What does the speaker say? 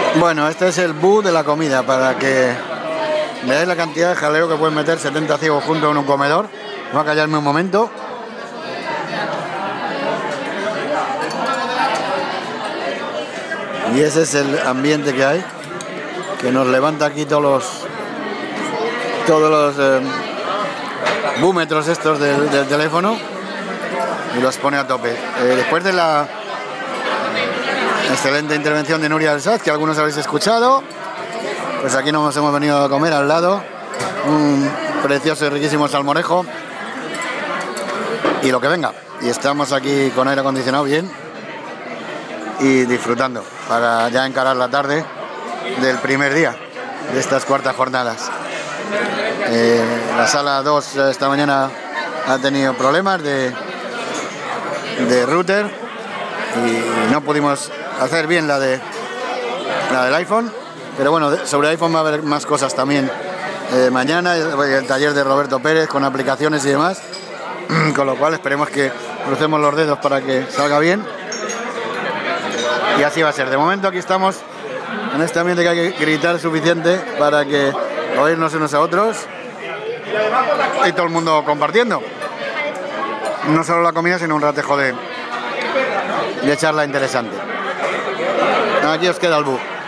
Bueno, este es el bus de la comida, para que veáis la cantidad de jaleo que pueden meter 70 ciegos juntos en un comedor. Voy a callarme un momento. Y ese es el ambiente que hay, que nos levanta aquí todos los búmetros estos del teléfono y los pone a tope. Después de la excelente intervención de Nuria Alsaz, que algunos habéis escuchado, pues aquí nos hemos venido a comer al lado un precioso y riquísimo salmorejo y lo que venga. Y estamos aquí con aire acondicionado bien y disfrutando para ya encarar la tarde del primer día de estas cuartas jornadas. La sala 2 esta mañana ha tenido problemas de router y no pudimos hacer bien la del iPhone, pero bueno, sobre el iPhone va a haber más cosas también mañana, el taller de Roberto Pérez con aplicaciones y demás, con lo cual esperemos que crucemos los dedos para que salga bien y así va a ser. De momento aquí estamos en este ambiente que hay que gritar suficiente para que oírnos unos a otros y todo el mundo compartiendo, no solo la comida sino un ratejo de charla interesante. Aquí os queda el bus.